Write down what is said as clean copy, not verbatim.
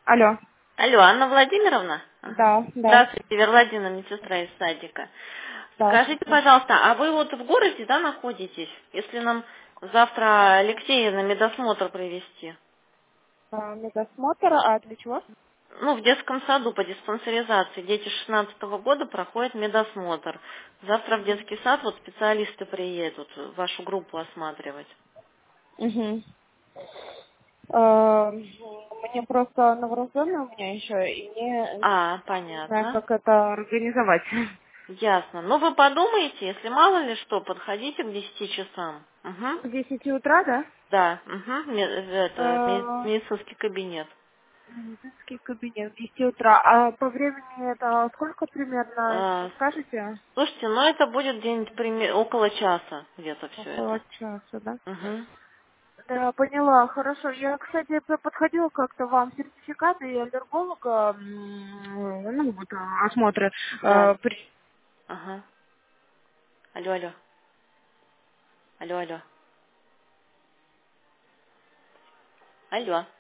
Алло. Алло, Анна Владимировна? Ага. Да, да, Здравствуйте, Верлодина, медсестра из садика. да, Скажите, слушаю. пожалуйста, а вы вот в городе, да, находитесь? Если нам завтра Алексея на медосмотр привезти? Медосмотр, а для чего? Ну, в детском саду по диспансеризации. Дети 16-го года проходят медосмотр. Завтра в детский сад вот специалисты приедут вашу группу осматривать. Угу. Мне просто новорожденный у меня еще, и А, не знаю, понятно. как это организовать. Ясно. Ну, вы подумайте, если мало ли что, подходите к 10 часам. Угу. К 10 утра, да? Да, угу, медицинский кабинет. Медицинский кабинет, к 10 утра. А по времени это сколько примерно, не А, подскажете? слушайте, ну это будет где-нибудь около часа где-то все Около это. часа, да? Угу. Да, поняла, хорошо. Я, кстати, подходила как-то вам сертификаты и аллерголога, ну, вот, осмотры. Да. Ага. Алло, алло. Алло, алло. Алло.